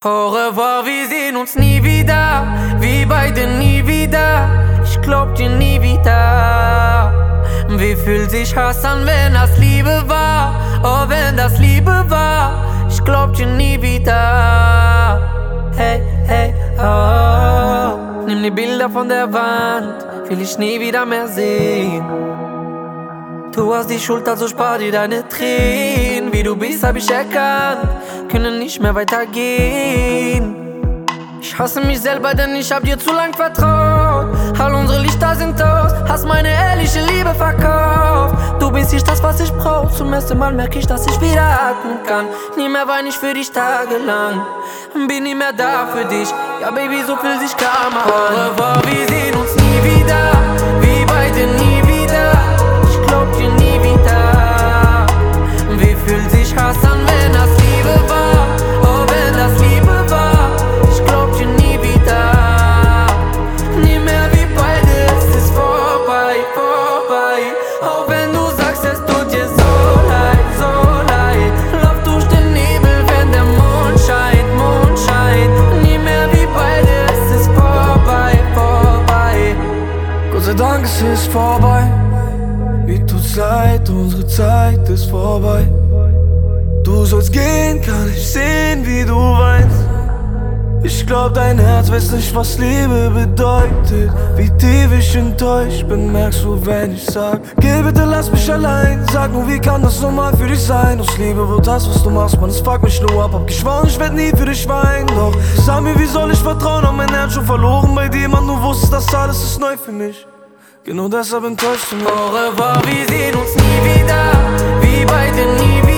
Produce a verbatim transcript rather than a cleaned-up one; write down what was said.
Au revoir, wir sehen uns nie wieder, wir beide nie wieder. Ich glaub dir nie wieder. Wie fühlt sich Hass an, wenn das Liebe war? Oh, wenn das Liebe war, ich glaub dir nie wieder. Hey, hey, oh. Nimm die Bilder von der Wand, will ich nie wieder mehr sehen. Du hast die Schuld, also spar dir deine Tränen. Wie du bist, hab ich erkannt, können nicht mehr weitergehen. Ich hasse mich selber, denn ich hab dir zu lang vertraut. All unsere Lichter sind aus, hast meine ehrliche Liebe verkauft. Du bist nicht das, was ich brauch. Zum ersten Mal merk ich, dass ich wieder atmen kann. Nie mehr wein ich für dich tagelang, bin nie mehr da für dich. Ja, Baby, so fühlt sich Karma an. Au revoir, wir sehen uns nie wieder, wir beide nie wieder. Ich glaub dir nie wieder. Wie fühlt sich Hass an, wenn das Liebe war? Oh, wenn das Liebe war, ich glaub dir nie wieder. Nie mehr wie beide, es ist vorbei, vorbei. Auch wenn du sagst, es tut dir so leid, so leid. Lauf durch den Nebel, wenn der Mond scheint, Mond scheint. Nie mehr wie beide, es ist vorbei, vorbei. Gott sei Dank, es ist vorbei. Mir tut's leid, unsere Zeit ist vorbei. Du sollst gehen, kann ich sehen, wie du weinst. Ich glaub, dein Herz weiß nicht, was Liebe bedeutet. Wie tief ich enttäuscht bin, merkst du, wenn ich sag: Geh bitte, lass mich allein. Sag nur, wie kann das normal für dich sein? Aus Liebe wird das, was du machst, man, es fuckt mich nur ab. Hab geschworen, ich werd nie für dich weinen. Doch sag mir, wie soll ich vertrauen? Hab mein Herz schon verloren bei dir, Mann, du wusstest, das alles ist neu für mich. Genau deshalb enttäuscht du mich. Au revoir, wir sehen uns nie wieder, wir beide nie wieder.